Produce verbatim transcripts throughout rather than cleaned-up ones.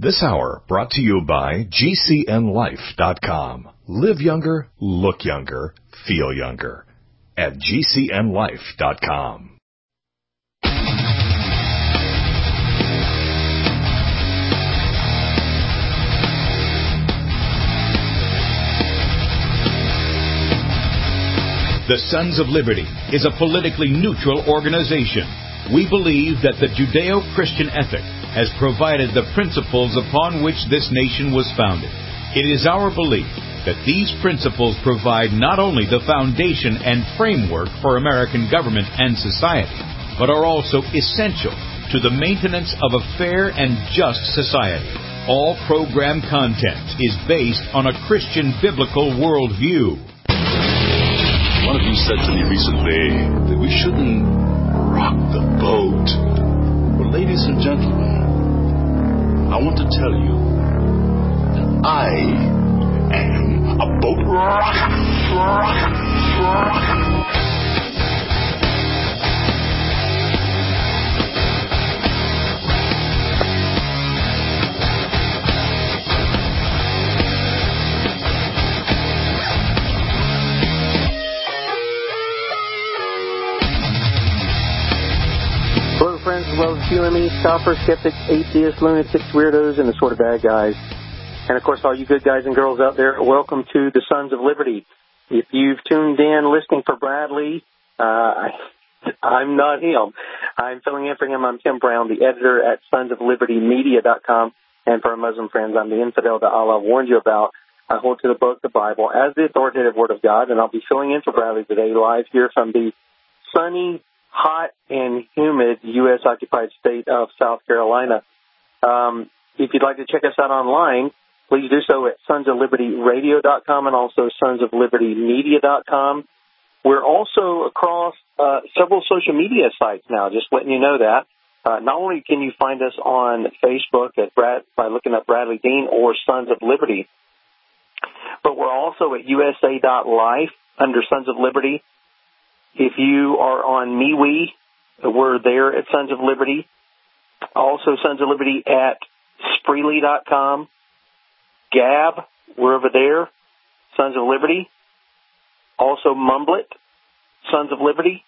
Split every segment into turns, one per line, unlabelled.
This hour brought to you by G C N life dot com. Live younger, look younger, feel younger at G C N life dot com. The Sons of Liberty is a politically neutral organization. We believe that the Judeo-Christian ethic has provided the principles upon which this nation was founded. It is our belief that these principles provide not only the foundation and framework for American government and society, but are also essential to the maintenance of a fair and just society. All program content is based on a Christian biblical worldview.
One of you said to me recently that we shouldn't rock the boat. Well, ladies and gentlemen, I want to tell you that I am a boat rocker. rocker, rocker.
Hello, friends as well as you and me, scoffers, skeptics, atheists, lunatics, weirdos, and the sort of bad guys. And, of course, all you good guys and girls out there, welcome to the Sons of Liberty. If you've tuned in listening for Bradley, uh, I, I'm not him. I'm filling in for him. I'm Tim Brown, the editor at sons of liberty media dot com. And for our Muslim friends, I'm the infidel that Allah warned you about. I hold to the book, the Bible, as the authoritative Word of God, and I'll be filling in for Bradley today live here from the sunny, hot and humid U S occupied state of South Carolina. Um, if you'd like to check us out online, please do so at sons of liberty radio dot com and also sons of liberty media dot com. We're also across uh, several social media sites now, just letting you know that. Uh, not only can you find us on Facebook at Brad, by looking up Bradley Dean or Sons of Liberty, but we're also at U S A dot life under Sons of Liberty. If you are on MeWe, we're there at Sons of Liberty. Also, Sons of Liberty at Spreely dot com. Gab, we're over there, Sons of Liberty. Also, Mumblet, Sons of Liberty.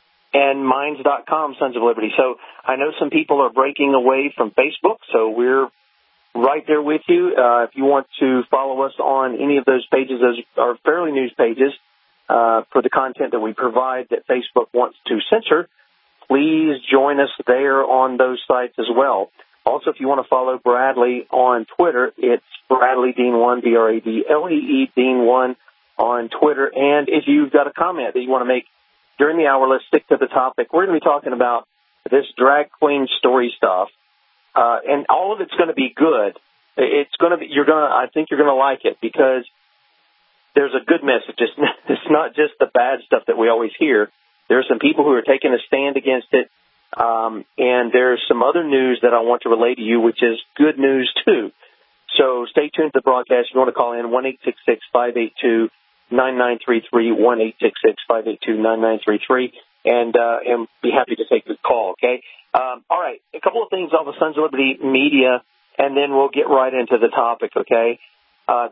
And Minds dot com, Sons of Liberty. So I know some people are breaking away from Facebook, so we're right there with you. Uh, if you want to follow us on any of those pages, those are fairly news pages. Uh, for the content that we provide that Facebook wants to censor, please join us there on those sites as well. Also, if you want to follow Bradley on Twitter, it's Bradley Dean one, B R A D L E E Dean one on Twitter. And if you've got a comment that you want to make during the hour, let's stick to the topic. We're going to be talking about this drag queen story stuff, uh, and all of it's going to be good. It's going to be, you're going to, I think you're going to like it because there's a good message. It's, it's not just the bad stuff that we always hear. There are some people who are taking a stand against it, um, and there's some other news that I want to relay to you, which is good news, too. So stay tuned to the broadcast. If you want to call in, one eight six six, five eight two, nine nine three three, one eight six six, five eight two, nine nine three three, and, uh, and be happy to take the call, okay? Um, all right, a couple of things on the Sons of Liberty media, and then we'll get right into the topic, okay? Uh,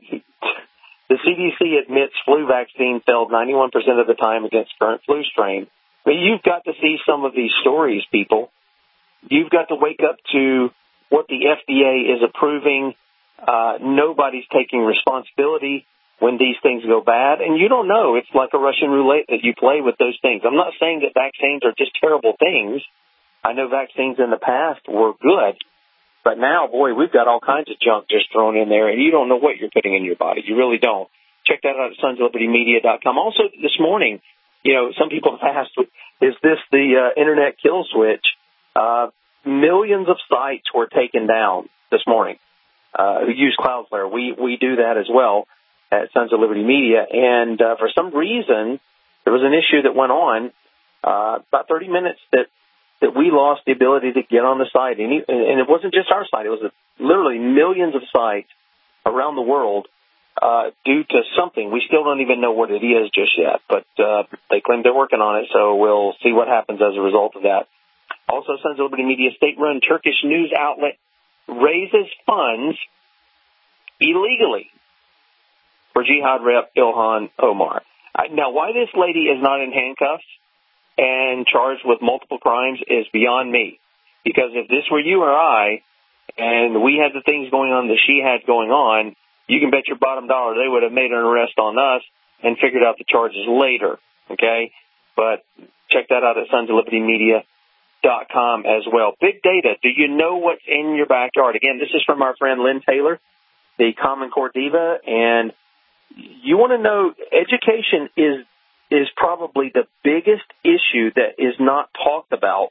The C D C admits flu vaccine failed ninety-one percent of the time against current flu strain. But you've got to see some of these stories, people. You've got to wake up to what the F D A is approving. Uh, nobody's taking responsibility when these things go bad. And you don't know. It's like a Russian roulette that you play with those things. I'm not saying that vaccines are just terrible things. I know vaccines in the past were good. But now, boy, we've got all kinds of junk just thrown in there, and you don't know what you're putting in your body. You really don't. Check that out at sons of liberty media dot com. Also, this morning, you know, some people have asked, is this the uh, internet kill switch? Uh, millions of sites were taken down this morning uh, who use Cloudflare. We, we do that as well at Sons of Liberty Media. And uh, for some reason, there was an issue that went on uh, about thirty minutes that that we lost the ability to get on the site. And, and it wasn't just our site. It was literally millions of sites around the world uh, due to something. We still don't even know what it is just yet, but uh, they claim they're working on it, so we'll see what happens as a result of that. Also, Sons of Liberty Media, state-run Turkish news outlet raises funds illegally for jihad rep Ilhan Omar. Now, why this lady is not in handcuffs and charged with multiple crimes is beyond me. Because if this were you or I, and we had the things going on that she had going on, you can bet your bottom dollar they would have made an arrest on us and figured out the charges later, okay? But check that out at sons of liberty media dot com as well. Big data. Do you know what's in your backyard? Again, this is from our friend Lynn Taylor, the Common Core diva, and you want to know, education is is probably the biggest issue that is not talked about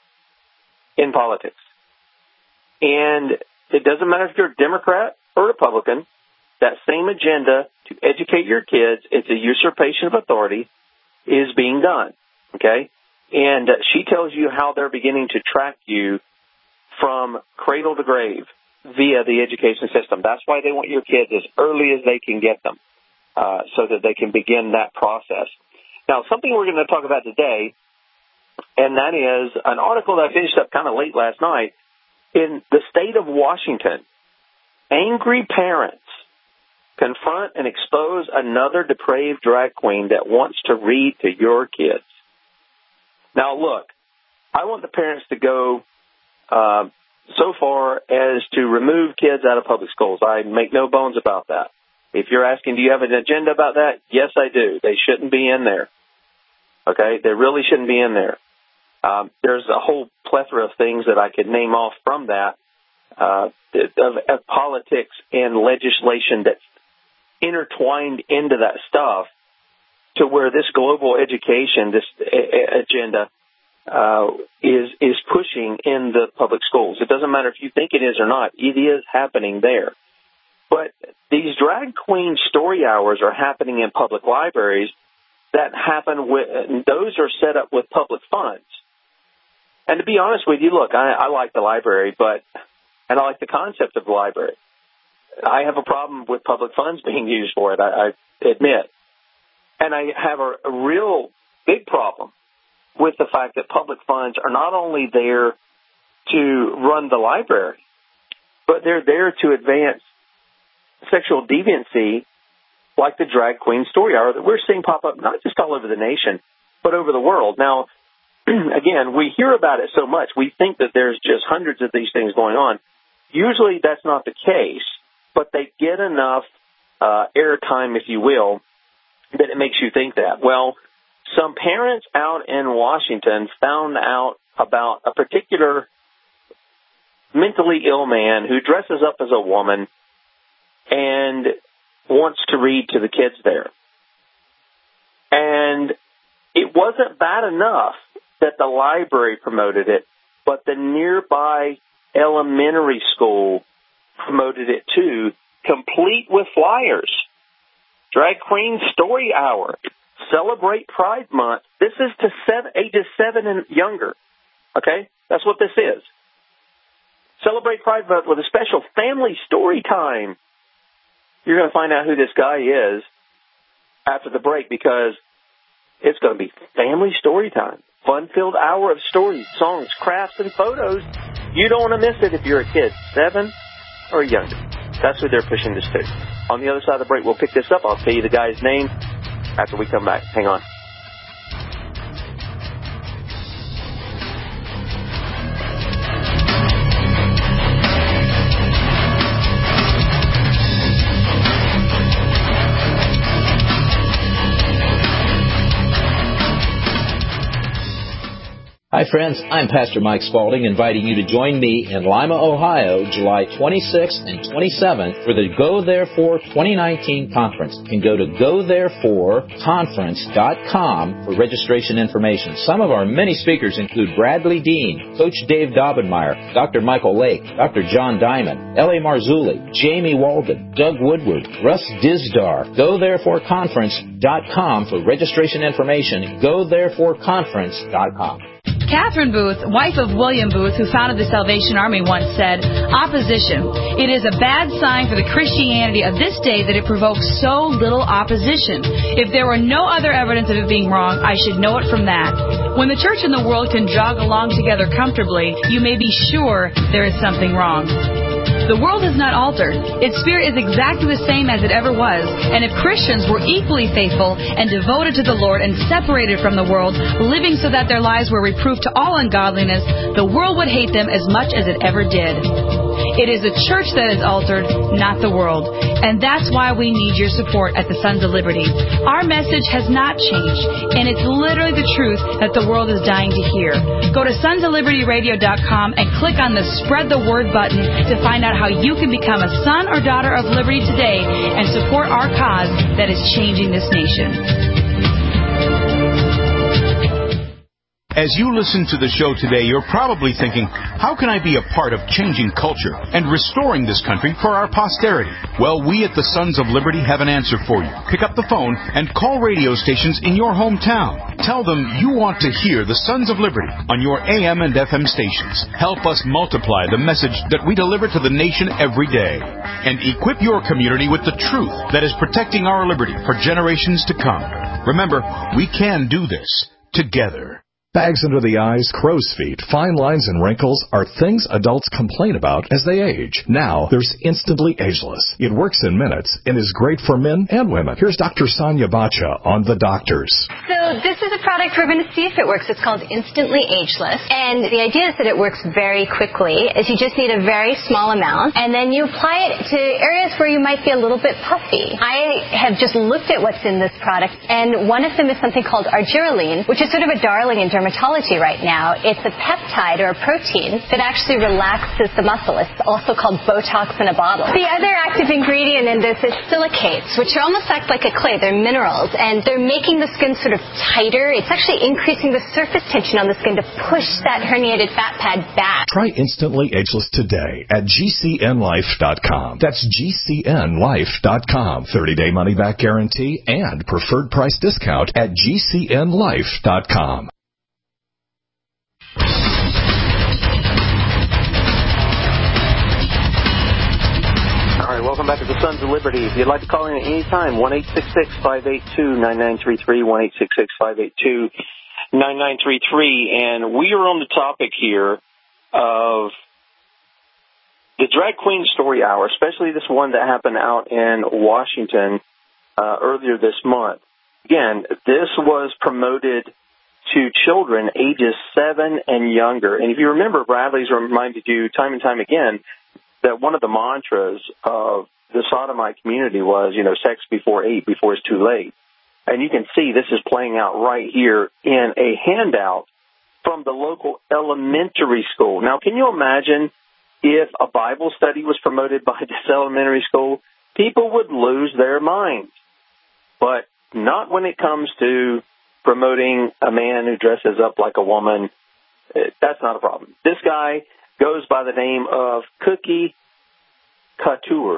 in politics. And it doesn't matter if you're a Democrat or Republican, that same agenda to educate your kids, it's a usurpation of authority, is being done, okay? And uh, she tells you how they're beginning to track you from cradle to grave via the education system. That's why they want your kids as early as they can get them, uh, so that they can begin that process. Now, something we're going to talk about today, and that is an article that I finished up kind of late last night. In the state of Washington, angry parents confront and expose another depraved drag queen that wants to read to your kids. Now, look, I want the parents to go uh, so far as to remove kids out of public schools. I make no bones about that. If you're asking, do you have an agenda about that? Yes, I do. They shouldn't be in there. Okay? They really shouldn't be in there. Um, there's a whole plethora of things that I could name off from that, uh, of, of politics and legislation that's intertwined into that stuff, to where this global education, this a- agenda, uh, is is pushing in the public schools. It doesn't matter if you think it is or not; it is happening there. But these drag queen story hours are happening in public libraries that happen with, and those are set up with public funds. And to be honest with you, look, I, I like the library, but and I like the concept of the library. I have a problem with public funds being used for it, I, I admit. And I have a, a real big problem with the fact that public funds are not only there to run the library, but they're there to advance sexual deviancy like the drag queen story hour that we're seeing pop up not just all over the nation, but over the world. Now, again, we hear about it so much, we think that there's just hundreds of these things going on. Usually that's not the case, but they get enough uh, airtime, if you will, that it makes you think that. Well, some parents out in Washington found out about a particular mentally ill man who dresses up as a woman and wants to read to the kids there. And it wasn't bad enough that the library promoted it, but the nearby elementary school promoted it too, complete with flyers. Drag Queen Story Hour. Celebrate Pride Month. This is to seven, ages seven and younger. Okay? That's what this is. Celebrate Pride Month with a special family story time. You're going to find out who this guy is after the break, because it's going to be family story time. Fun-filled hour of stories, songs, crafts, and photos. You don't want to miss it if you're a kid, seven or younger. That's what they're pushing this to. On the other side of the break, we'll pick this up. I'll tell you the guy's name after we come back. Hang on.
Hi, friends. I'm Pastor Mike Spaulding, inviting you to join me in Lima, Ohio, July twenty-sixth and twenty-seventh for the Go Therefore twenty nineteen conference. You can go to go therefore conference dot com for registration information. Some of our many speakers include Bradley Dean, Coach Dave Daubenmire, Doctor Michael Lake, Doctor John Diamond, L A Marzulli, Jamie Walden, Doug Woodward, Russ Dizdar. go therefore conference dot com for registration information. go therefore conference dot com.
Catherine Booth, wife of William Booth, who founded the Salvation Army, once said, "Opposition. It is a bad sign for the Christianity of this day that it provokes so little opposition. If there were no other evidence of it being wrong, I should know it from that. When the church and the world can jog along together comfortably, you may be sure there is something wrong." The world is not altered. Its spirit is exactly the same as it ever was. And if Christians were equally faithful and devoted to the Lord and separated from the world, living so that their lives were reproof to all ungodliness, the world would hate them as much as it ever did. It is the church that is altered, not the world. And that's why we need your support at the Sons of Liberty. Our message has not changed, and it's literally the truth that the world is dying to hear. Go to sons of liberty radio dot com and click on the Spread the Word button to find out how you can become a son or daughter of liberty today and support our cause that is changing this nation.
As you listen to the show today, you're probably thinking, how can I be a part of changing culture and restoring this country for our posterity? Well, we at the Sons of Liberty have an answer for you. Pick up the phone and call radio stations in your hometown. Tell them you want to hear the Sons of Liberty on your A M and F M stations. Help us multiply the message that we deliver to the nation every day. And equip your community with the truth that is protecting our liberty for generations to come. Remember, we can do this together.
Bags under the eyes, crow's feet, fine lines, and wrinkles are things adults complain about as they age. Now, there's Instantly Ageless. It works in minutes and is great for men and women. Here's Doctor Sonia Bacha on The Doctors.
So this is a product we're going to see if it works. It's called Instantly Ageless. And the idea is that it works very quickly, as you just need a very small amount, and then you apply it to areas where you might be a little bit puffy. I have just looked at what's in this product, and one of them is something called argireline, which is sort of a darling in dermatology right now. It's a peptide or a protein that actually relaxes the muscle. It's also called Botox in a bottle. The other active ingredient in this is silicates, which are almost act like a clay. They're minerals, and they're making the skin sort of tighter. It's actually increasing the surface tension on the skin to push that herniated fat pad back.
Try Instantly Ageless today at G C N life dot com. That's G C N life dot com. thirty-day money-back guarantee and preferred price discount at G C N life dot com.
All right, welcome back to the Sons of Liberty. If you'd like to call in at any time, one eight six six, five eight two, nine nine three three, one eight six six, five eight two, nine nine three three. And we are on the topic here of the Drag Queen Story Hour, especially this one that happened out in Washington uh, earlier this month. Again, this was promoted to children ages seven and younger. And if you remember, Bradley's reminded you time and time again that one of the mantras of the sodomite community was, you know, sex before eight, before it's too late. And you can see this is playing out right here in a handout from the local elementary school. Now, can you imagine if a Bible study was promoted by this elementary school? People would lose their minds. But not when it comes to promoting a man who dresses up like a woman. That's not a problem. This guy goes by the name of Cookie Couture.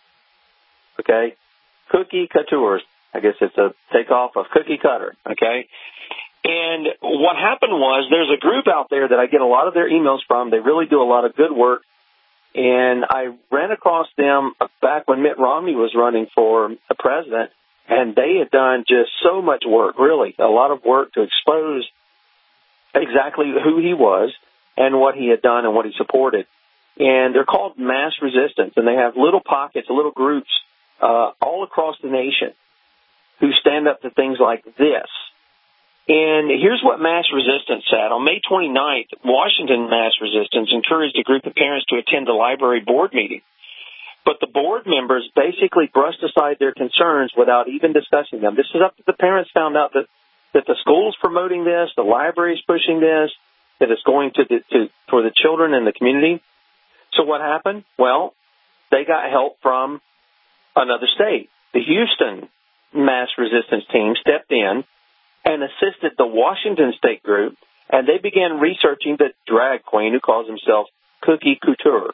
Okay? Cookie Couture. I guess it's a takeoff of Cookie Cutter. Okay? And what happened was there's a group out there that I get a lot of their emails from. They really do a lot of good work. And I ran across them back when Mitt Romney was running for the president. And they had done just so much work, really, a lot of work to expose exactly who he was and what he had done and what he supported. And they're called Mass Resistance, and they have little pockets, little groups uh, all across the nation who stand up to things like this. And here's what Mass Resistance said. On May twenty-ninth, Washington Mass Resistance encouraged a group of parents to attend the library board meeting. But the board members basically brushed aside their concerns without even discussing them. This is up to the parents found out that, that the school's promoting this, the library's pushing this, that it's going to, the, to for the children in the community. So what happened? Well, they got help from another state. The Houston Mass Resistance team stepped in and assisted the Washington state group, and they began researching the drag queen who calls himself Cookie Couture,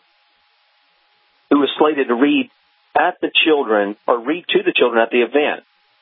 who was slated to read at the children or read to the children at the event.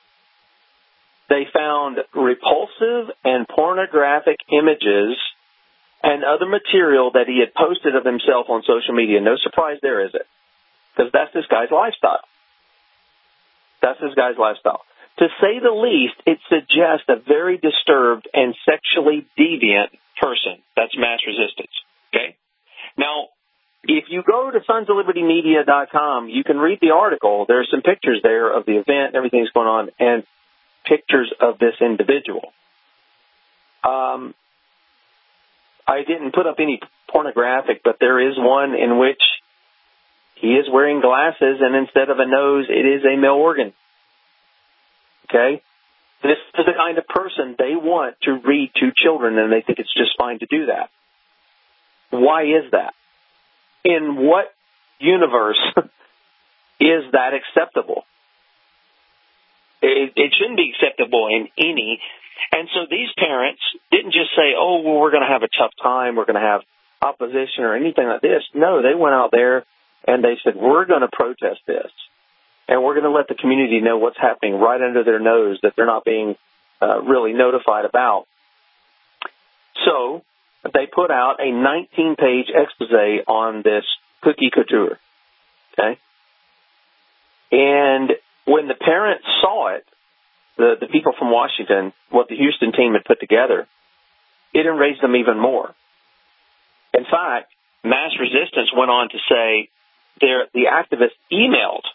They found repulsive and pornographic images and other material that he had posted of himself on social media. No surprise there, is it? Because that's this guy's lifestyle. That's this guy's lifestyle. To say the least, it suggests a very disturbed and sexually deviant person. That's Mass Resistance. Okay? Now, if you go to sons of liberty media dot com, you can read the article. There's some pictures there of the event, everything that's going on, and pictures of this individual. Um, I didn't put up any pornographic, but there is one in which he is wearing glasses, and instead of a nose, it is a male organ. Okay? This is the kind of person they want to read to children, and they think it's just fine to do that. Why is that? In what universe is that acceptable? It, it shouldn't be acceptable in any. And so these parents didn't just say, oh, well, we're going to have a tough time, we're going to have opposition or anything like this. No, they went out there and they said, we're going to protest this. And we're going to let the community know what's happening right under their nose that they're not being uh, really notified about. So they put out a nineteen-page expose on this cookie couture. Okay? And when the parents saw it, the, the people from Washington, what the Houston team had put together, it enraged them even more. In fact, Mass Resistance went on to say the activists emailed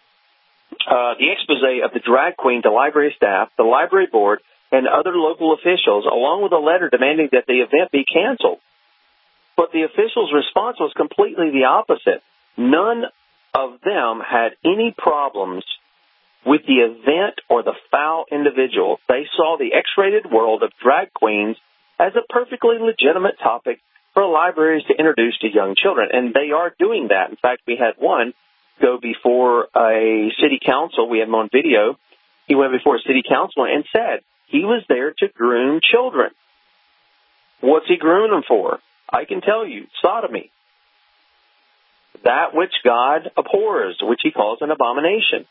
uh, the expose of the drag queen to library staff, the library board, and other local officials, along with a letter demanding that the event be canceled. But the officials' response was completely the opposite. None of them had any problems with the event or the foul individual. They saw the X-rated world of drag queens as a perfectly legitimate topic for libraries to introduce to young children, and they are doing that. In fact, we had one go before a city council. We had him on video. He went before a city council and said he was there to groom children. What's he grooming them for? I can tell you, sodomy. That which God abhors, which he calls an abomination.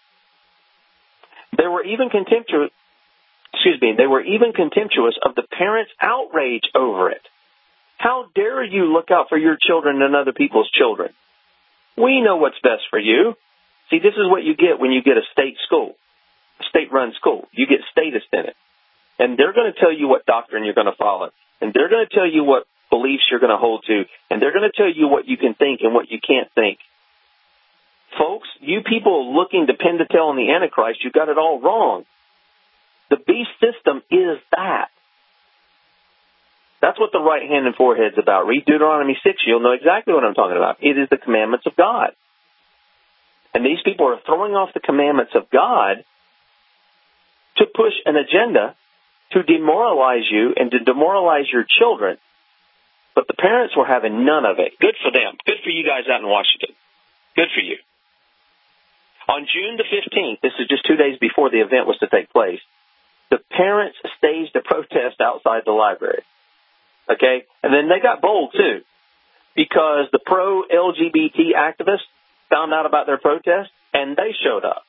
They were even contemptuous, excuse me, they were even contemptuous of the parents' outrage over it. How dare you look out for your children and other people's children? We know what's best for you. See, this is what you get when you get a state school, a state-run school. You get statist in it. And they're going to tell you what doctrine you're going to follow. And they're going to tell you what beliefs you're going to hold to. And they're going to tell you what you can think and what you can't think. Folks, you people looking to pin the tail on the Antichrist, you got it all wrong. The beast system is that. That's what the right hand and forehead's about. Read Deuteronomy six, you'll know exactly what I'm talking about. It is the commandments of God. And these people are throwing off the commandments of God to push an agenda to demoralize you and to demoralize your children. But the parents were having none of it. Good for them. Good for you guys out in Washington. Good for you. On June the fifteenth, this is just two days before the event was to take place, the parents staged a protest outside the library. Okay? And then they got bold, too, because the pro-L G B T activists found out about their protest, and they showed up.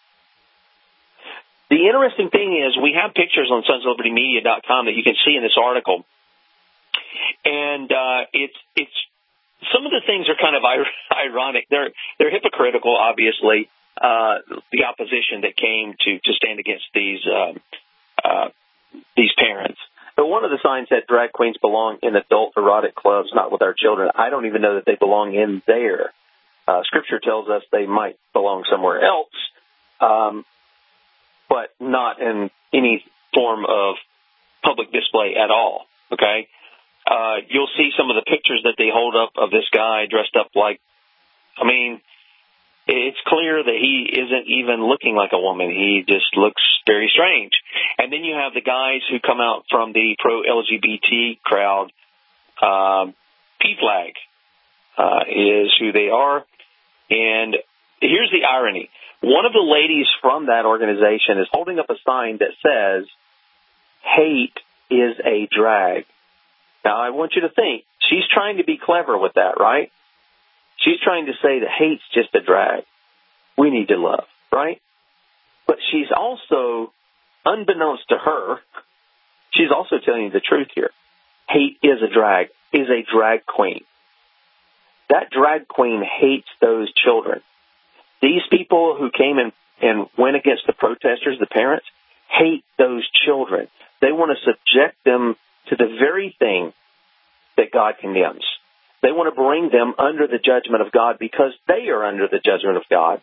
The interesting thing is we have pictures on sons of liberty media dot com that you can see in this article. And uh, it's it's some of the things are kind of ironic. They're they're hypocritical, obviously, uh, the opposition that came to, to stand against these uh, uh, these parents. But one of the signs said drag queens belong in adult erotic clubs, not with our children. I don't even know that they belong in there. Uh, scripture tells us they might belong somewhere else, um, but not in any form of public display at all, okay? Uh, you'll see some of the pictures that they hold up of this guy dressed up like, I mean, it's clear that he isn't even looking like a woman. He just looks very strange. And then you have the guys who come out from the pro-L G B T crowd. Um, P-Flag uh, is who they are. And here's the irony. One of the ladies from that organization is holding up a sign that says, hate is a drag. Now, I want you to think, she's trying to be clever with that, right? She's trying to say that hate's just a drag. We need to love, right? But she's also, unbeknownst to her, she's also telling you the truth here. Hate is a drag, is a drag queen. That drag queen hates those children. These people who came and, and went against the protesters, the parents, hate those children. They want to subject them to the very thing that God condemns. They want to bring them under the judgment of God because they are under the judgment of God.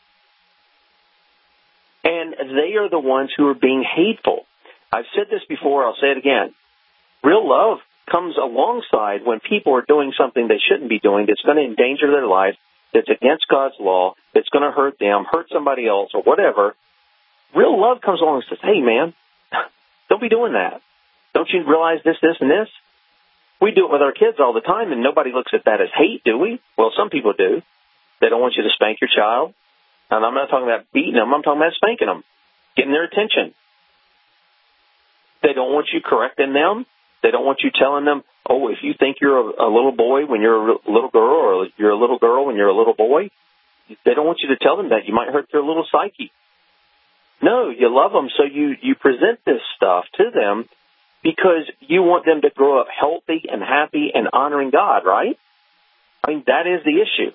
And they are the ones who are being hateful. I've said this before, I'll say it again. Real love comes alongside when people are doing something they shouldn't be doing that's going to endanger their life, that's against God's law, that's going to hurt them, hurt somebody else, or whatever. Real love comes along and says, hey, man, don't be doing that. Don't you realize this, this, and this? We do it with our kids all the time, and nobody looks at that as hate, do we? Well, some people do. They don't want you to spank your child. And I'm not talking about beating them. I'm talking about spanking them, getting their attention. They don't want you correcting them. They don't want you telling them, oh, if you think you're a, a little boy when you're a little girl, or you're a little girl when you're a little boy, they don't want you to tell them that. You might hurt their little psyche. No, you love them, so you, you present this stuff to them because you want them to grow up healthy and happy and honoring God, right? I mean, that is the issue.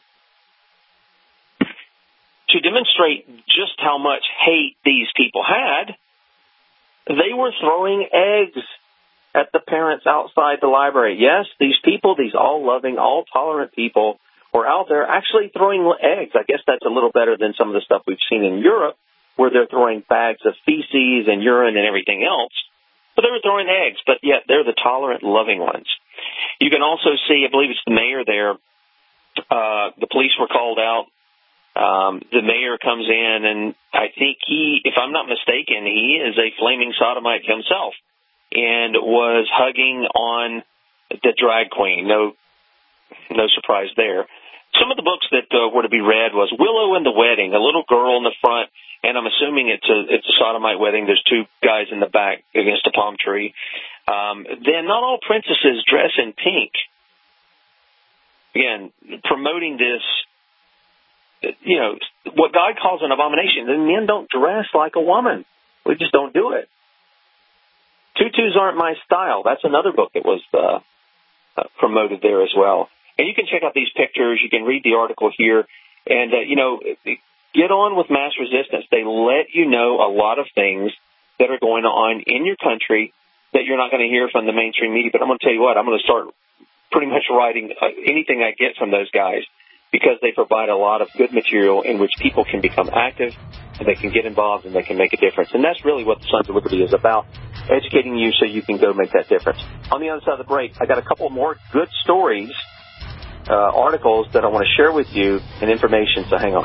To demonstrate just how much hate these people had, they were throwing eggs at the parents outside the library. Yes, these people, these all-loving, all-tolerant people, were out there actually throwing eggs. I guess that's a little better than some of the stuff we've seen in Europe, where they're throwing bags of feces and urine and everything else. But they were throwing eggs, but yet they're the tolerant, loving ones. You can also see, I believe it's the mayor there, uh, the police were called out. Um, the mayor comes in, and I think he, if I'm not mistaken, he is a flaming sodomite himself, and was hugging on the drag queen. No, no surprise there. Some of the books that uh, were to be read was Willow and the Wedding, a little girl in the front, and I'm assuming it's a it's a sodomite wedding. There's two guys in the back against a palm tree. Um, then Not All Princesses Dress in Pink. Again, promoting this, you know, what God calls an abomination. The men don't dress like a woman. We just don't do it. Tutus Aren't My Style. That's another book that was uh, uh, promoted there as well. And you can check out these pictures. You can read the article here. And, uh, you know, get on with mass resistance. They let you know a lot of things that are going on in your country that you're not going to hear from the mainstream media. But I'm going to tell you what, I'm going to start pretty much writing uh, anything I get from those guys, because they provide a lot of good material in which people can become active, and they can get involved, and they can make a difference. And that's really what the Sons of Liberty is about, educating you so you can go make that difference. On the other side of the break, I got a couple more good stories, uh, articles that I want to share with you, and information, so hang on.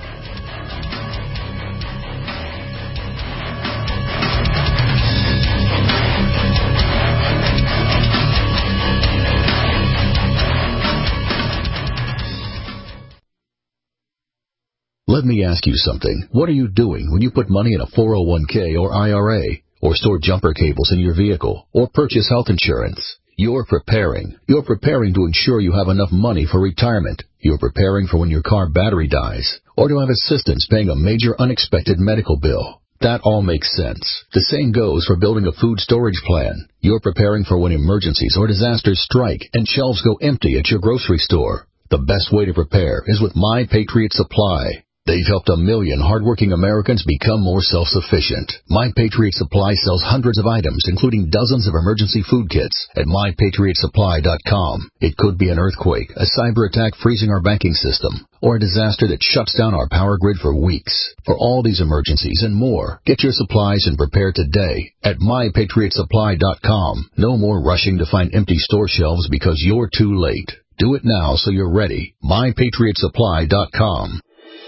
Let me ask you something. What are you doing when you put money in a four oh one k or I R A, or store jumper cables in your vehicle, or purchase health insurance? You're preparing. You're preparing to ensure you have enough money for retirement. You're preparing for when your car battery dies, or to have assistance paying a major unexpected medical bill. That all makes sense. The same goes for building a food storage plan. You're preparing for when emergencies or disasters strike and shelves go empty at your grocery store. The best way to prepare is with My Patriot Supply. They've helped a million hardworking Americans become more self-sufficient. My Patriot Supply sells hundreds of items, including dozens of emergency food kits, at my patriot supply dot com. It could be an earthquake, a cyber attack freezing our banking system, or a disaster that shuts down our power grid for weeks. For all these emergencies and more, get your supplies and prepare today at my patriot supply dot com. No more rushing to find empty store shelves because you're too late. Do it now so you're ready. my patriot supply dot com.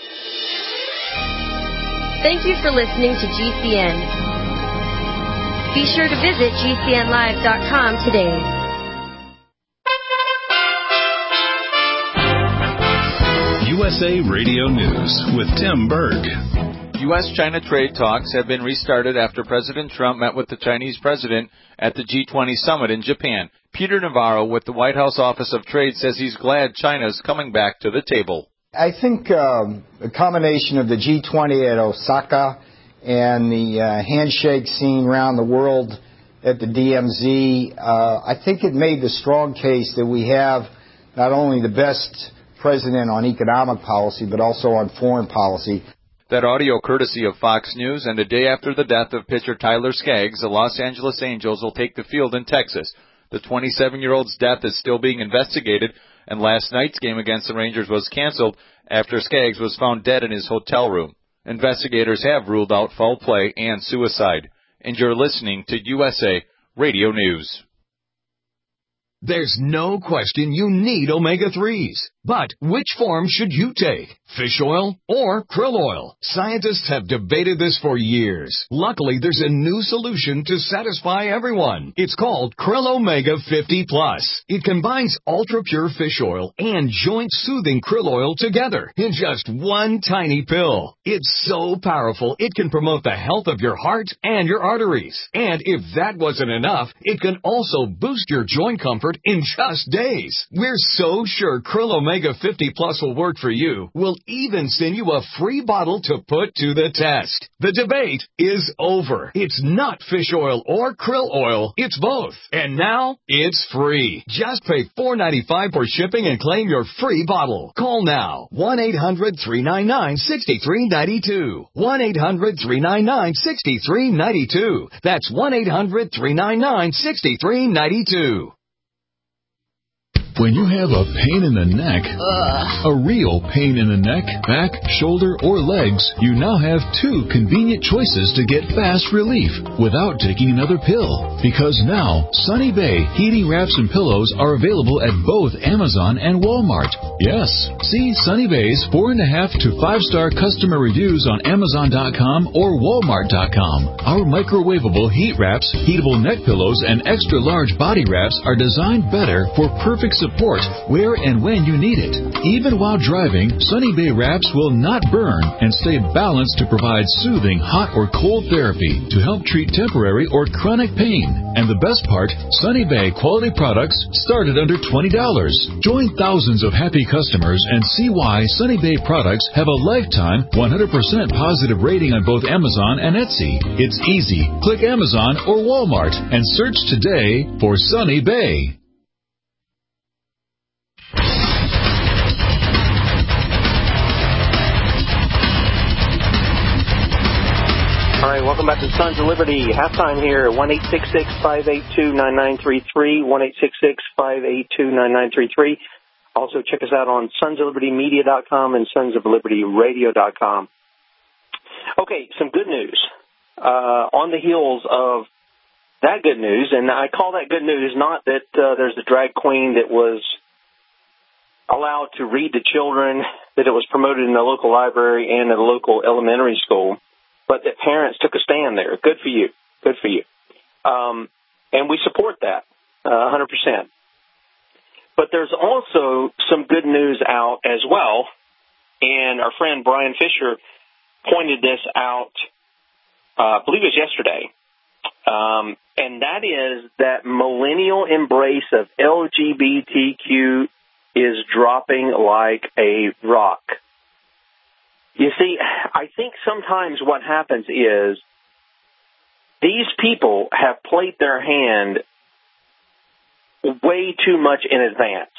Thank you for listening to G C N. Be sure to visit G C N live dot com today.
U S A Radio News with Tim Berg.
U S China trade talks have been restarted after President Trump met with the Chinese president at the G twenty summit in Japan. Peter Navarro with the White House Office of Trade says he's glad China's coming back to the table.
I think um, the combination of the G twenty at Osaka and the uh, handshake scene around the world at the D M Z, uh, I think it made the strong case that we have not only the best president on economic policy, but also on foreign policy.
That audio courtesy of Fox News, and a day after the death of pitcher Tyler Skaggs, the Los Angeles Angels will take the field in Texas. The twenty-seven-year-old's death is still being investigated and last night's game against the Rangers was canceled after Skaggs was found dead in his hotel room. Investigators have ruled out foul play and suicide. And you're listening to U S A Radio News.
There's no question you need omega threes. But which form should you take? Fish oil or krill oil? Scientists have debated this for years. Luckily, there's a new solution to satisfy everyone. It's called Krill Omega fifty plus. It combines ultra-pure fish oil and joint-soothing krill oil together in just one tiny pill. It's so powerful, it can promote the health of your heart and your arteries. And if that wasn't enough, it can also boost your joint comfort in just days. We're so sure Krill Omega fifty plus will work for you. We'll even send you a free bottle to put to the test. The debate is over. It's not fish oil or krill oil. It's both. And now it's free. Just pay four dollars and ninety-five cents for shipping and claim your free bottle. Call now. one eight hundred three nine nine six three nine two. one eight hundred three nine nine six three nine two. That's one eight hundred three nine nine six three nine two.
When you have a pain in the neck, Ugh. a real pain in the neck, back, shoulder, or legs, you now have two convenient choices to get fast relief without taking another pill. Because now, Sunny Bay heating wraps and pillows are available at both Amazon and Walmart. Yes, see Sunny Bay's four and a half to five star customer reviews on Amazon dot com or Walmart dot com. Our microwavable heat wraps, heatable neck pillows, and extra large body wraps are designed better for perfect support. Support where and when you need it. Even while driving, Sunny Bay wraps will not burn and stay balanced to provide soothing hot or cold therapy to help treat temporary or chronic pain. And the best part, Sunny Bay quality products start at under twenty dollars. Join thousands of happy customers and see why Sunny Bay products have a lifetime one hundred percent positive rating on both Amazon and Etsy. It's easy. Click Amazon or Walmart and search today for Sunny Bay.
All right, welcome back to Sons of Liberty. Halftime here, one eight six six, five eight two, nine nine three three, one eight six six, five eight two, nine nine three three. Also, check us out on sons of liberty media dot com and sons of liberty radio dot com. Okay, some good news. Uh, on the heels of that good news, and I call that good news not that uh, there's a drag queen that was allowed to read to children, that it was promoted in the local library and at a local elementary school, but that parents took a stand there. Good for you. Good for you. Um, and we support that uh, one hundred percent. But there's also some good news out as well, and our friend Brian Fisher pointed this out, uh, I believe it was yesterday, um, and that is that millennial embrace of L G B T Q is dropping like a rock. You see, I think sometimes what happens is these people have played their hand way too much in advance.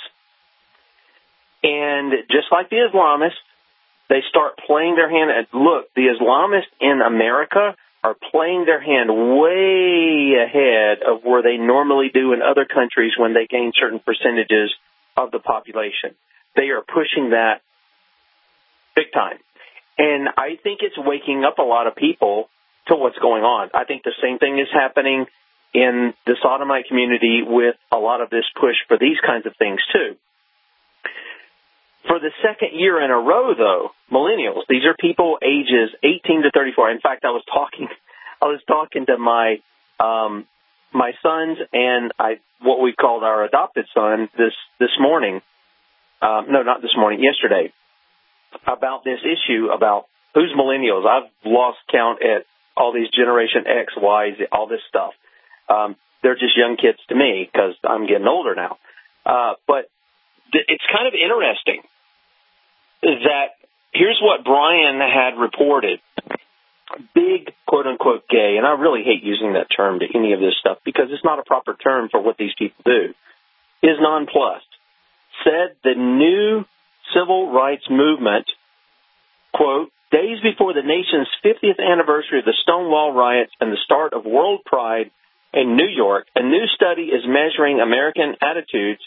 And just like the Islamists, they start playing their hand. And look, the Islamists in America are playing their hand way ahead of where they normally do in other countries when they gain certain percentages of the population. They are pushing that big time. And I think it's waking up a lot of people to what's going on. I think the same thing is happening in the sodomite community with a lot of this push for these kinds of things, too. For the second year in a row, though, millennials, these are people ages eighteen to thirty-four. In fact, I was talking I was talking to my um, my sons and I what we called our adopted son this, this morning. Um, no, not this morning, yesterday. About this issue about who's millennials. I've lost count at all these Generation X, Y, Z, all this stuff. Um, they're just young kids to me because I'm getting older now. Uh, but th- it's kind of interesting that here's what Brian had reported. Big, quote-unquote, gay, and I really hate using that term to any of this stuff because it's not a proper term for what these people do, is nonplussed. Said the new civil rights movement, quote, days before the nation's fiftieth anniversary of the Stonewall riots and the start of World Pride in New York, a new study is measuring American attitudes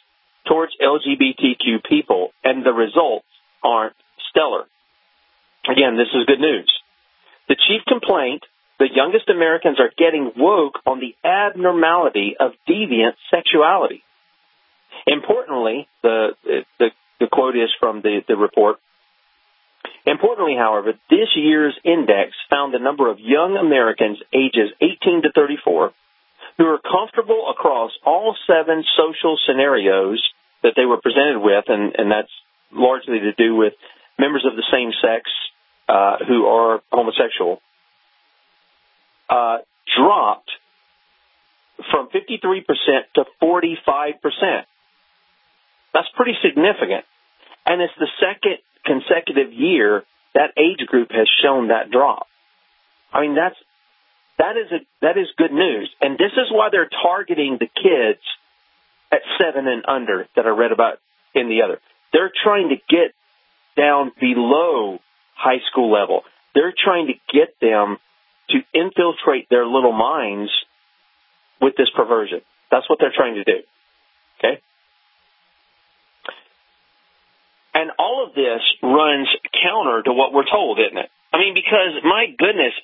towards L G B T Q people, and the results aren't stellar. Again, this is good news. The chief complaint, the youngest Americans are getting woke on the abnormality of deviant sexuality. Importantly, the, the, the quote is from the, the report, importantly, however, this year's index found the number of young Americans ages eighteen to thirty-four who are comfortable across all seven social scenarios that they were presented with, and, and that's largely to do with members of the same sex uh, who are homosexual, uh, dropped from fifty-three percent to forty-five percent. That's pretty significant. And it's the second consecutive year that age group has shown that drop. I mean, that's that is a, that is good news. And this is why they're targeting the kids at seven and under that I read about in the other. They're trying to get down below high school level. They're trying to get them to infiltrate their little minds with this perversion. That's what they're trying to do. Okay? And all of this runs counter to what we're told, isn't it? I mean, because, my goodness,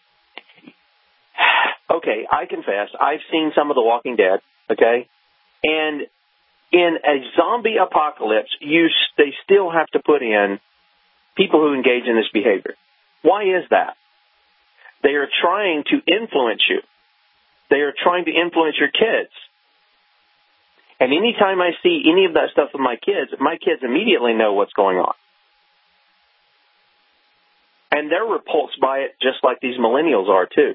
okay, I confess, I've seen some of The Walking Dead, okay? And in a zombie apocalypse, you they still have to put in people who engage in this behavior. Why is that? They are trying to influence you. They are trying to influence your kids. And anytime I see any of that stuff with my kids, my kids immediately know what's going on. And they're repulsed by it just like these millennials are too.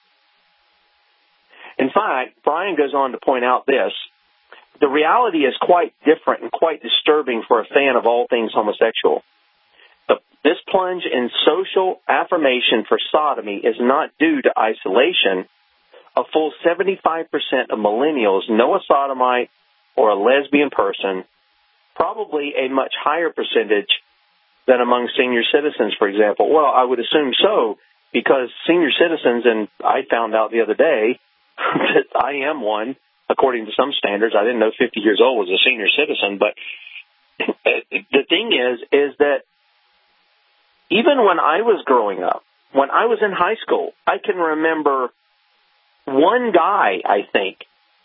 In fact, Brian goes on to point out this. The reality is quite different and quite disturbing for a fan of all things homosexual. The, this plunge in social affirmation for sodomy is not due to isolation. A full seventy-five percent of millennials know a sodomite or a lesbian person, probably a much higher percentage than among senior citizens, for example. Well, I would assume so, because senior citizens, and I found out the other day that I am one, according to some standards. I didn't know fifty years old was a senior citizen, but the thing is, is that even when I was growing up, when I was in high school, I can remember one guy, I think,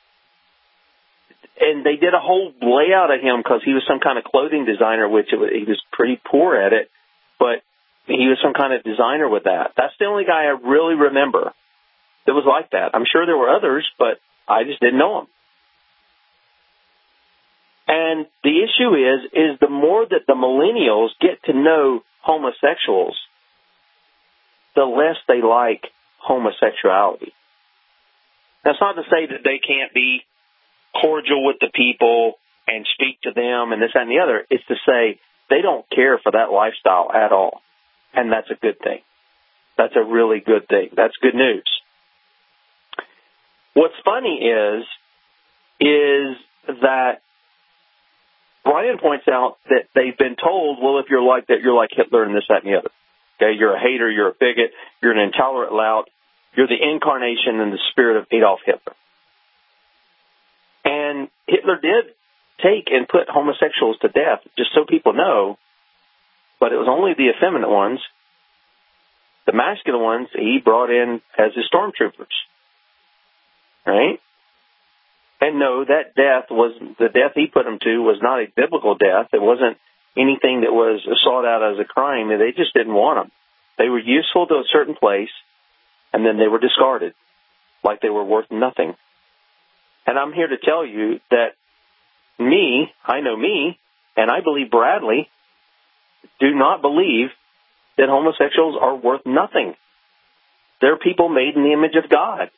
and they did a whole layout of him because he was some kind of clothing designer, which it was, he was pretty poor at it, but he was some kind of designer with that. That's the only guy I really remember that was like that. I'm sure there were others, but I just didn't know him. And the issue is, is the more that the millennials get to know homosexuals, the less they like homosexuality. That's not to say that they can't be cordial with the people and speak to them and this, that, and the other. It's to say they don't care for that lifestyle at all. And that's a good thing. That's a really good thing. That's good news. What's funny is, is that Brian points out that they've been told, well, if you're like that, you're like Hitler and this, that, and the other. Okay, you're a hater, you're a bigot, you're an intolerant lout, you're the incarnation and the spirit of Adolf Hitler. And Hitler did take and put homosexuals to death, just so people know, but it was only the effeminate ones. The masculine ones he brought in as his stormtroopers. Right? And no, that death was, the death he put them to was not a biblical death. It wasn't anything that was sought out as a crime. They just didn't want them. They were useful to a certain place, and then they were discarded like they were worth nothing. And I'm here to tell you that me, I know me, and I believe Bradley, do not believe that homosexuals are worth nothing. They're people made in the image of God.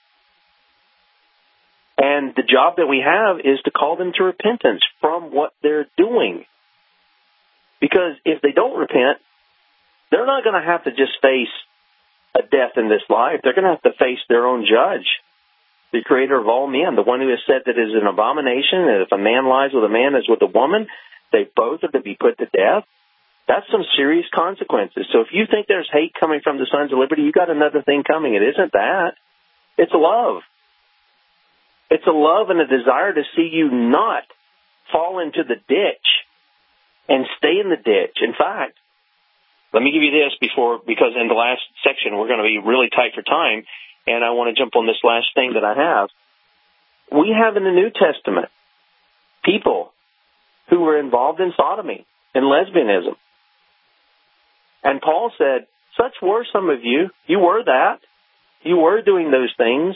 And the job that we have is to call them to repentance from what they're doing. Because if they don't repent, they're not going to have to just face a death in this life. They're going to have to face their own judge, the creator of all men, the one who has said that it is an abomination, that if a man lies with a man as with a woman, they both are to be put to death. That's some serious consequences. So if you think there's hate coming from the Sons of Liberty, you got another thing coming. It isn't that. It's love. It's a love and a desire to see you not fall into the ditch and stay in the ditch. In fact, let me give you this before, because in the last section we're going to be really tight for time, and I want to jump on this last thing that I have. We have in the New Testament people who were involved in sodomy and lesbianism. And Paul said, such were some of you. You were that. You were doing those things.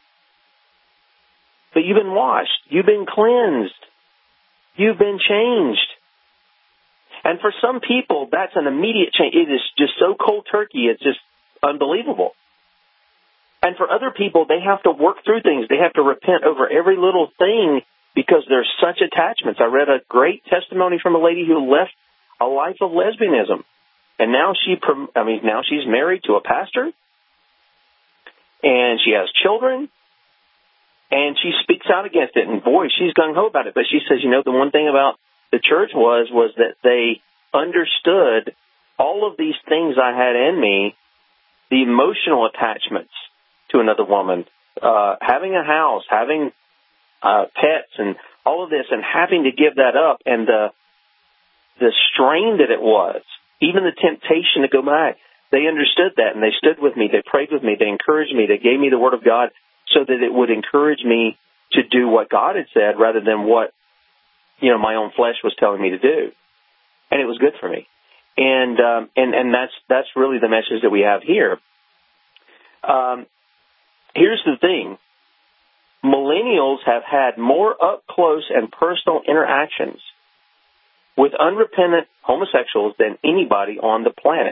But you've been washed. You've been cleansed. You've been changed. And for some people, that's an immediate change. It is just so cold turkey, it's just unbelievable. And for other people, they have to work through things. They have to repent over every little thing because there's such attachments. I read a great testimony from a lady who left a life of lesbianism. And now she, I mean, now she's married to a pastor, and she has children, and she speaks out against it. And boy, she's gung-ho about it. But she says, you know, the one thing about the church was, was that they understood all of these things I had in me, the emotional attachments to another woman, uh, having a house, having uh, pets, and all of this, and having to give that up, and the the strain that it was. Even the temptation to go back, they understood that, and they stood with me. They prayed with me. They encouraged me. They gave me the Word of God so that it would encourage me to do what God had said rather than what, you know, my own flesh was telling me to do. And it was good for me. And um, and and that's that's really the message that we have here. Um, here's the thing: millennials have had more up close and personal interactions with unrepentant homosexuals than anybody on the planet.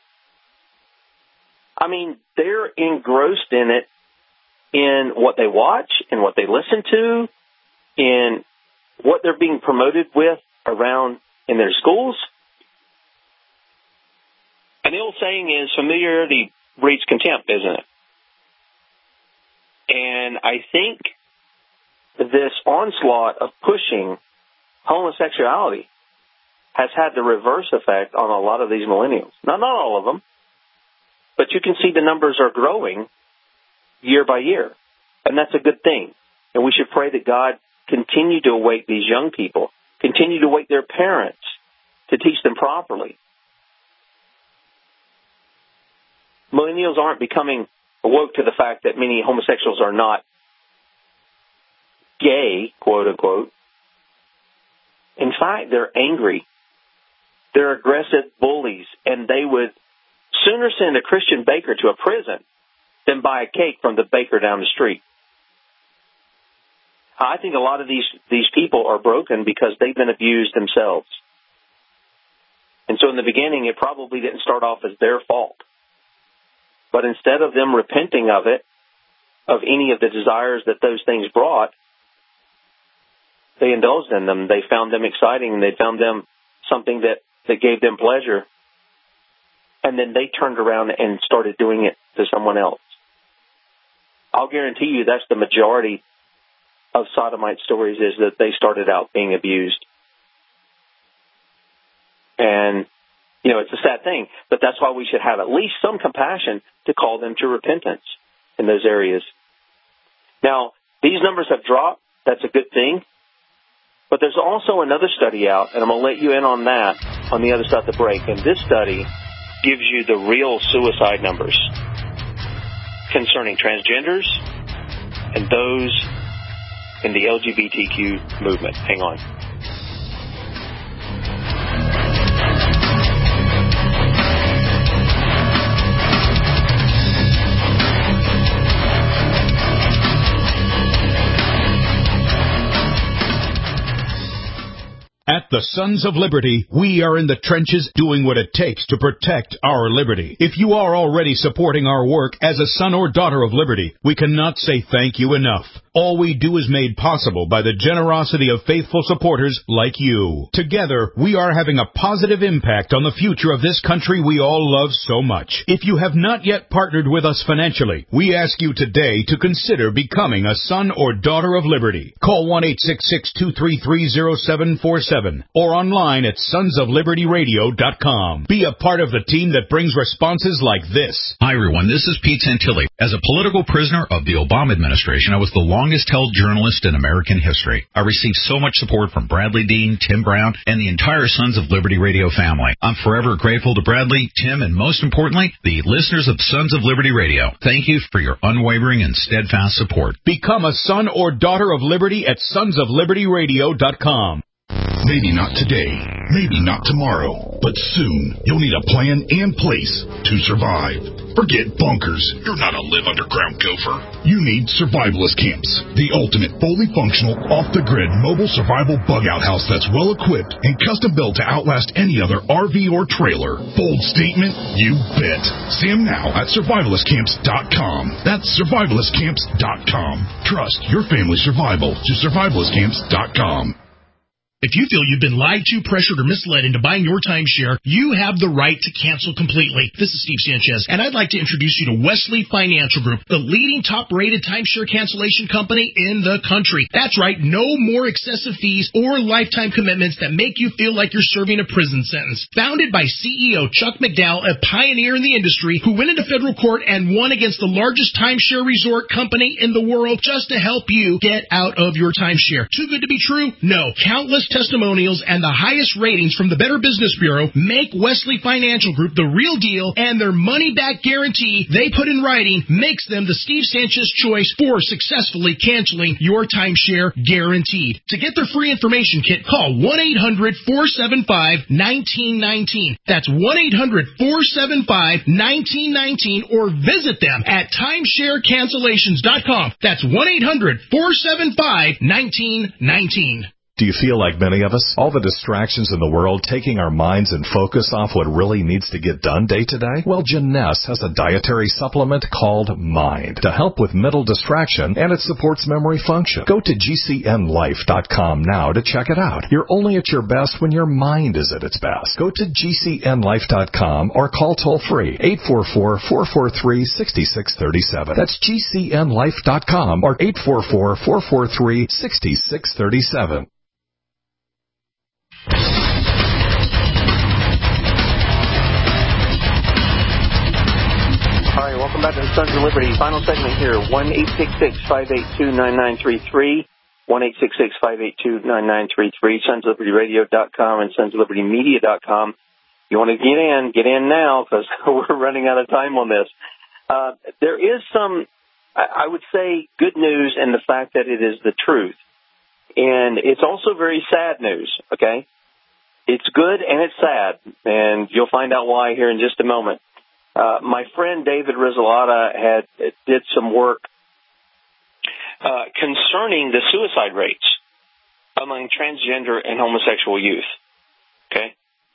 I mean, they're engrossed in it, in what they watch, in what they listen to, in what they're being promoted with around in their schools. And the old saying is, familiarity breeds contempt, isn't it? And I think this onslaught of pushing homosexuality has had the reverse effect on a lot of these millennials. Now, not all of them, but you can see the numbers are growing year by year, and that's a good thing. And we should pray that God continue to awake these young people, continue to awake their parents to teach them properly. Millennials aren't becoming awoke to the fact that many homosexuals are not gay, quote unquote. In fact, they're angry. They're aggressive bullies, and they would sooner send a Christian baker to a prison than buy a cake from the baker down the street. I think a lot of these, these people are broken because they've been abused themselves. And so in the beginning, it probably didn't start off as their fault. But instead of them repenting of it, of any of the desires that those things brought, they indulged in them. They found them exciting. They found them something that, that gave them pleasure. And then they turned around and started doing it to someone else. I'll guarantee you that's the majority of sodomite stories, is that they started out being abused. And, you know, it's a sad thing, but that's why we should have at least some compassion to call them to repentance in those areas. Now, these numbers have dropped. That's a good thing. But there's also another study out, and I'm going to let you in on that on the other side of the break. And this study gives you the real suicide numbers concerning transgenders and those in the L G B T Q movement. Hang on.
At the Sons of Liberty, we are in the trenches doing what it takes to protect our liberty. If you are already supporting our work as a son or daughter of liberty, we cannot say thank you enough. All we do is made possible by the generosity of faithful supporters like you. Together, we are having a positive impact on the future of this country we all love so much. If you have not yet partnered with us financially, we ask you today to consider becoming a son or daughter of liberty. Call one eight six six, two three three, zero seven four seven. one or online at sons of liberty radio dot com. Be a part of the team that brings responses like this.
Hi, everyone. This is Pete Santilli. As a political prisoner of the Obama administration, I was the longest-held journalist in American history. I received so much support from Bradley Dean, Tim Brown, and the entire Sons of Liberty Radio family. I'm forever grateful to Bradley, Tim, and most importantly, the listeners of Sons of Liberty Radio. Thank you for your unwavering and steadfast support.
Become a son or daughter of liberty at sons of liberty radio dot com.
Maybe not today, maybe not tomorrow, but soon you'll need a plan and place to survive. Forget bunkers. You're not a live underground gopher. You need survivalist camps, the ultimate fully functional, off-the-grid mobile survival bug-out house that's well-equipped and custom-built to outlast any other R V or trailer. Bold statement? You bet. See them now at survivalist camps dot com. That's survivalist camps dot com. Trust your family's survival to survivalist camps dot com.
If you feel you've been lied to, pressured, or misled into buying your timeshare, you have the right to cancel completely. This is Steve Sanchez, and I'd like to introduce you to Wesley Financial Group, the leading top-rated timeshare cancellation company in the country. That's right, no more excessive fees or lifetime commitments that make you feel like you're serving a prison sentence. Founded by C E O Chuck McDowell, a pioneer in the industry who went into federal court and won against the largest timeshare resort company in the world just to help you get out of your timeshare. Too good to be true? No. Countless testimonials and the highest ratings from the Better Business Bureau make Wesley Financial Group the real deal, and their money-back guarantee they put in writing makes them the Steve Sanchez choice for successfully canceling your timeshare guaranteed. To get their free information kit, call one eight hundred four seven five one nine one nine. That's one eight hundred four seven five one nine one nine, or visit them at timeshare cancellations dot com. That's one eight hundred four seven five one nine one nine.
Do you feel like many of us? All the distractions in the world taking our minds and focus off what really needs to get done day to day? Well, Jeunesse has a dietary supplement called Mind to help with mental distraction, and it supports memory function. Go to G C N life dot com now to check it out. You're only at your best when your mind is at its best. Go to G C N life dot com or call toll-free eight four four, four four three, six six three seven. That's G C N life dot com or eight four four, four four three, six six three seven.
Hi, welcome back to the Sons of Liberty. Final segment here, one eight six six, five eight two, nine nine three three, one eight six six, five eight two, nine nine three three, sons of liberty radio dot com and sons of liberty media dot com. You want to get in, get in now, because we're running out of time on this. Uh, there is some, I would say, good news in the fact that it is the truth. And it's also very sad news, okay? It's good and it's sad, and you'll find out why here in just a moment. Uh, my friend David Rizzolata had did some work uh, concerning the suicide rates among transgender and homosexual youth, okay?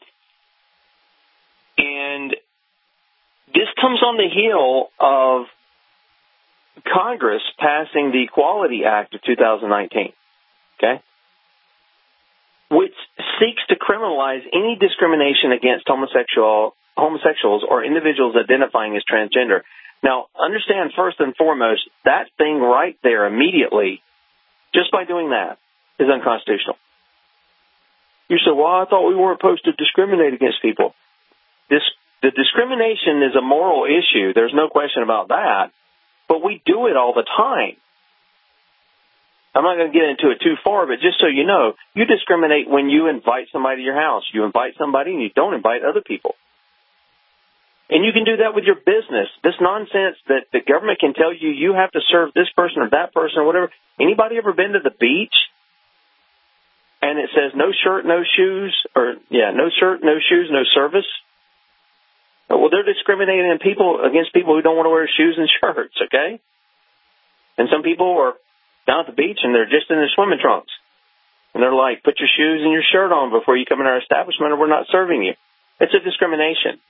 And this comes on the heel of Congress passing the Equality Act of two thousand nineteen, okay? Which seeks to criminalize any discrimination against homosexual homosexuals or individuals identifying as transgender. Now, understand first and foremost, that thing right there immediately, just by doing that, is unconstitutional. You say, well, I thought we weren't supposed to discriminate against people. This, the discrimination is a moral issue. There's no question about that. But we do it all the time. I'm not going to get into it too far, but just so you know, you discriminate when you invite somebody to your house. You invite somebody and you don't invite other people. And you can do that with your business. This nonsense that the government can tell you you have to serve this person or that person or whatever. Anybody ever been to the beach and it says no shirt, no shoes, or, yeah, no shirt, no shoes, no service? Well, they're discriminating people against people who don't want to wear shoes and shirts, okay? And some people are down at the beach and they're just in their swimming trunks. And they're like, put your shoes and your shirt on before you come in our establishment or we're not serving you. It's a discrimination.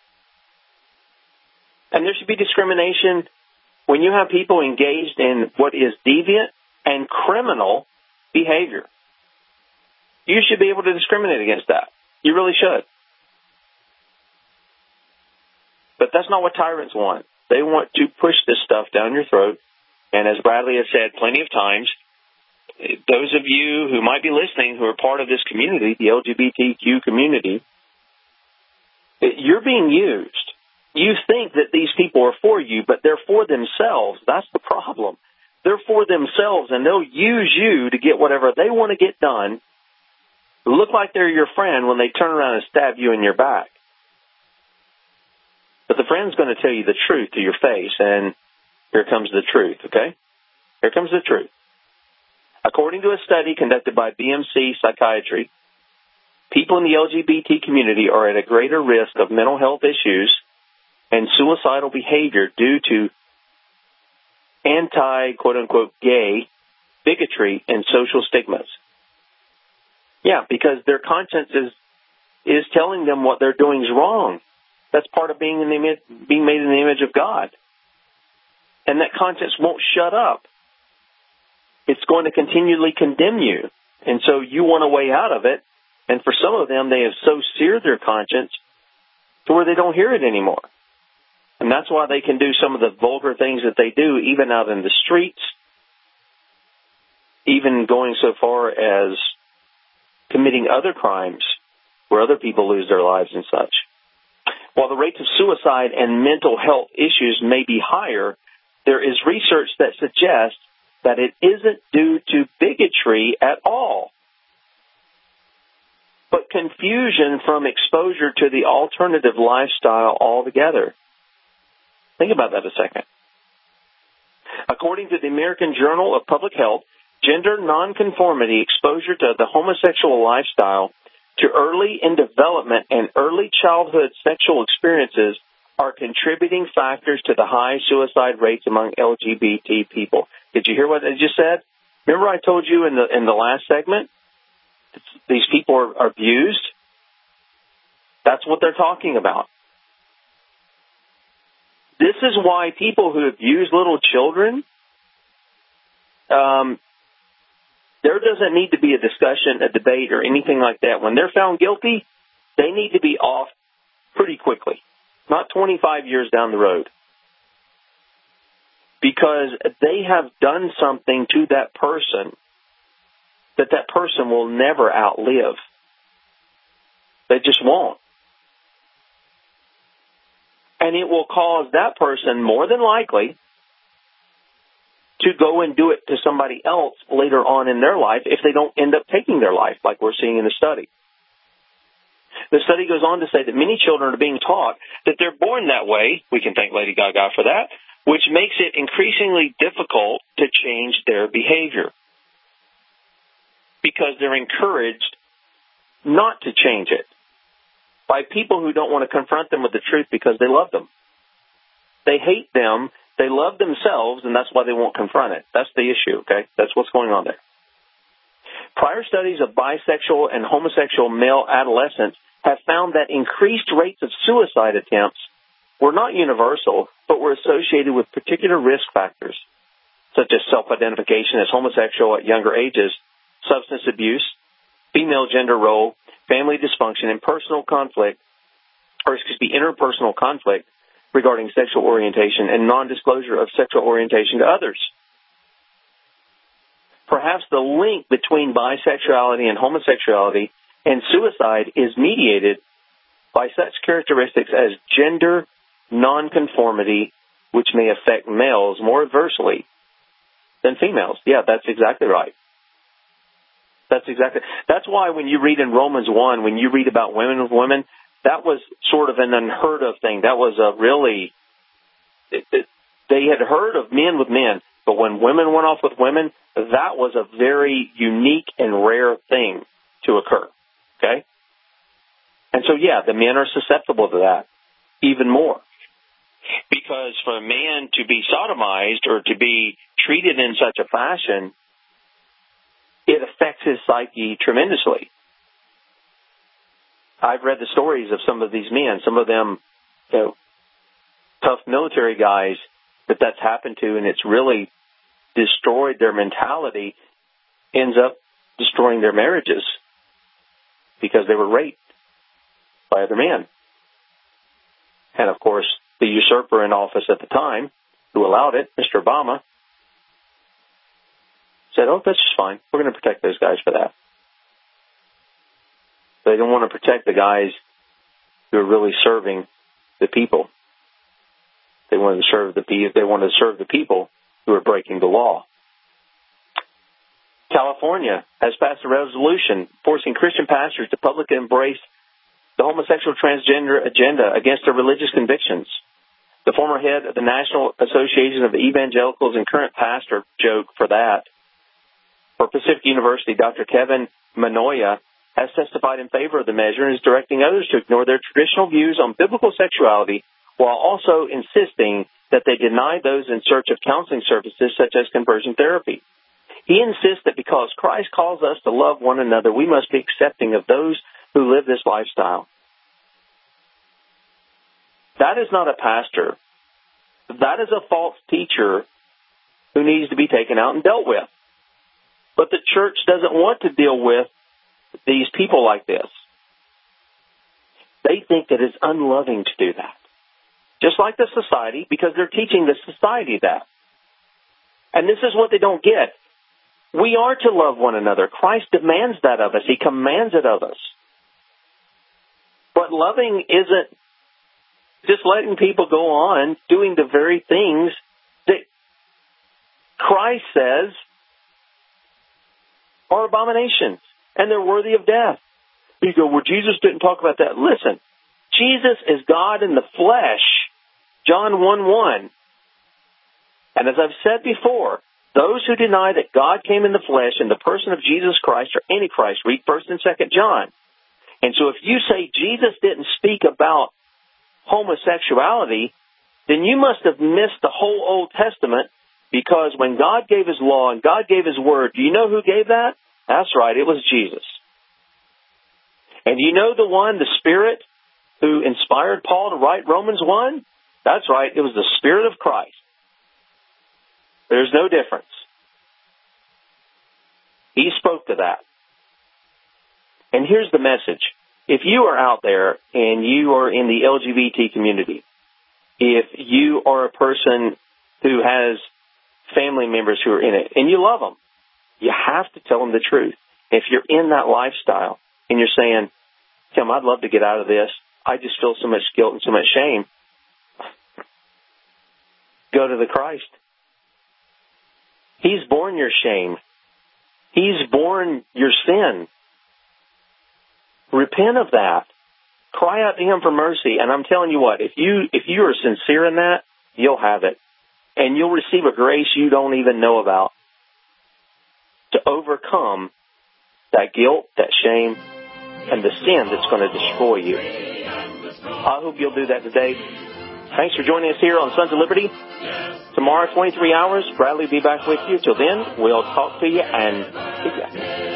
And there should be discrimination when you have people engaged in what is deviant and criminal behavior. You should be able to discriminate against that. You really should. But that's not what tyrants want. They want to push this stuff down your throat. And as Bradley has said plenty of times, those of you who might be listening who are part of this community, the L G B T Q community, you're being used. You think that these people are for you, but they're for themselves. That's the problem. They're for themselves, and they'll use you to get whatever they want to get done, look like they're your friend when they turn around and stab you in your back. But the friend's going to tell you the truth to your face, and here comes the truth, okay? Here comes the truth. According to a study conducted by B M C Psychiatry, people in the L G B T community are at a greater risk of mental health issues and suicidal behavior due to anti-quote-unquote gay bigotry and social stigmas. Yeah, because their conscience is is telling them what they're doing is wrong. That's part of being in the image, being made in the image of God. And that conscience won't shut up. It's going to continually condemn you. And so you want a way out of it. And for some of them, they have so seared their conscience to where they don't hear it anymore. And that's why they can do some of the vulgar things that they do, even out in the streets, even going so far as committing other crimes where other people lose their lives and such. While the rates of suicide and mental health issues may be higher, there is research that suggests that it isn't due to bigotry at all, but confusion from exposure to the alternative lifestyle altogether. Think about that a second. According to the American Journal of Public Health, gender nonconformity, exposure to the homosexual lifestyle, to early in development and early childhood sexual experiences are contributing factors to the high suicide rates among L G B T people. Did you hear what I just said? Remember I told you in the in the last segment, these people are, are abused? That's what they're talking about. This is why people who abuse little children, um, there doesn't need to be a discussion, a debate, or anything like that. When they're found guilty, they need to be off pretty quickly, not twenty-five years down the road, because they have done something to that person that that person will never outlive. They just won't. And it will cause that person, more than likely, to go and do it to somebody else later on in their life if they don't end up taking their life, like we're seeing in the study. The study goes on to say that many children are being taught that they're born that way. We can thank Lady Gaga for that, which makes it increasingly difficult to change their behavior because they're encouraged not to change it by people who don't want to confront them with the truth because they love them. They hate them. They love themselves, and that's why they won't confront it. That's the issue, okay? That's what's going on there. Prior studies of bisexual and homosexual male adolescents have found that increased rates of suicide attempts were not universal, but were associated with particular risk factors, such as self-identification as homosexual at younger ages, substance abuse, female gender role, family dysfunction, and personal conflict, or excuse me, interpersonal conflict regarding sexual orientation and non-disclosure of sexual orientation to others. Perhaps the link between bisexuality and homosexuality and suicide is mediated by such characteristics as gender nonconformity, which may affect males more adversely than females. Yeah, that's exactly right. That's exactly. That's why when you read in Romans one, when you read about women with women, that was sort of an unheard of thing. That was a really, it, it, they had heard of men with men, but when women went off with women, that was a very unique and rare thing to occur. Okay? And so, yeah, the men are susceptible to that even more. Because for a man to be sodomized or to be treated in such a fashion, it affects his psyche tremendously. I've read the stories of some of these men, some of them, you know, tough military guys that that's happened to, and it's really destroyed their mentality, ends up destroying their marriages because they were raped by other men. And, of course, the usurper in office at the time, who allowed it, Mister Obama, said, oh, that's just fine. We're going to protect those guys for that. They don't want to protect the guys who are really serving the people. They wanted to serve the people. They wanted to serve the people who are breaking the law. California has passed a resolution forcing Christian pastors to publicly embrace the homosexual transgender agenda against their religious convictions. The former head of the National Association of Evangelicals and current pastor joke for that. For Pacific University, Doctor Kevin Manoia has testified in favor of the measure and is directing others to ignore their traditional views on biblical sexuality while also insisting that they deny those in search of counseling services such as conversion therapy. He insists that because Christ calls us to love one another, we must be accepting of those who live this lifestyle. That is not a pastor. That is a false teacher who needs to be taken out and dealt with. But the church doesn't want to deal with these people like this. They think that it's unloving to do that. Just like the society, because they're teaching the society that. And this is what they don't get. We are to love one another. Christ demands that of us. He commands it of us. But loving isn't just letting people go on doing the very things that Christ says are abominations, and they're worthy of death. You go, well, Jesus didn't talk about that. Listen, Jesus is God in the flesh, John one one. And as I've said before, those who deny that God came in the flesh in the person of Jesus Christ are Antichrist. Read First and Second John. And so if you say Jesus didn't speak about homosexuality, then you must have missed the whole Old Testament, because when God gave His law and God gave His word, do you know who gave that? That's right, it was Jesus. And you know the one, the Spirit, who inspired Paul to write Romans one? That's right, it was the Spirit of Christ. There's no difference. He spoke to that. And here's the message. If you are out there and you are in the L G B T community, if you are a person who has family members who are in it, and you love them, you have to tell them the truth. If you're in that lifestyle and you're saying, Tim, I'd love to get out of this, I just feel so much guilt and so much shame, go to the Christ. He's borne your shame. He's borne your sin. Repent of that. Cry out to Him for mercy. And I'm telling you what, if you if you are sincere in that, you'll have it. And you'll receive a grace you don't even know about to overcome that guilt, that shame, and the sin that's going to destroy you. I hope you'll do that today. Thanks for joining us here on Sons of Liberty. Tomorrow, twenty-three hours, Bradley will be back with you. Till then, we'll talk to you and see you.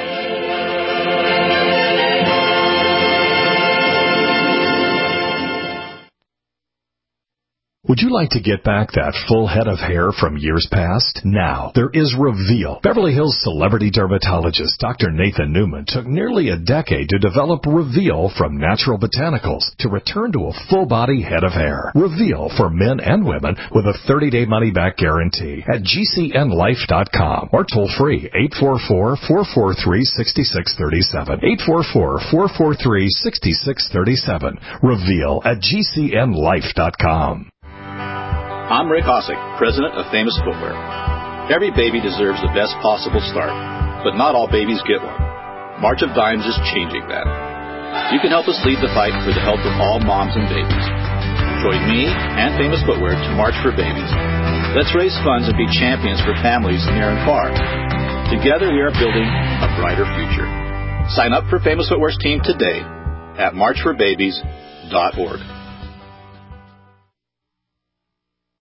Would you like to get back that full head of hair from years past? Now, there is Reveal. Beverly Hills celebrity dermatologist Doctor Nathan Newman took nearly a decade to develop Reveal from natural botanicals to return to a full-body head of hair. Reveal for men and women with a thirty-day money-back guarantee at G C N life dot com or toll-free eight four four, four four three, six six three seven. eight four four, four four three, six six three seven. Reveal at G C N life dot com.
I'm Rick Osick, president of Famous Footwear. Every baby deserves the best possible start, but not all babies get one. March of Dimes is changing that. You can help us lead the fight for the health of all moms and babies. Join me and Famous Footwear to March for Babies. Let's raise funds and be champions for families near and far. Together we are building a brighter future. Sign up for Famous Footwear's team today at march for babies dot org.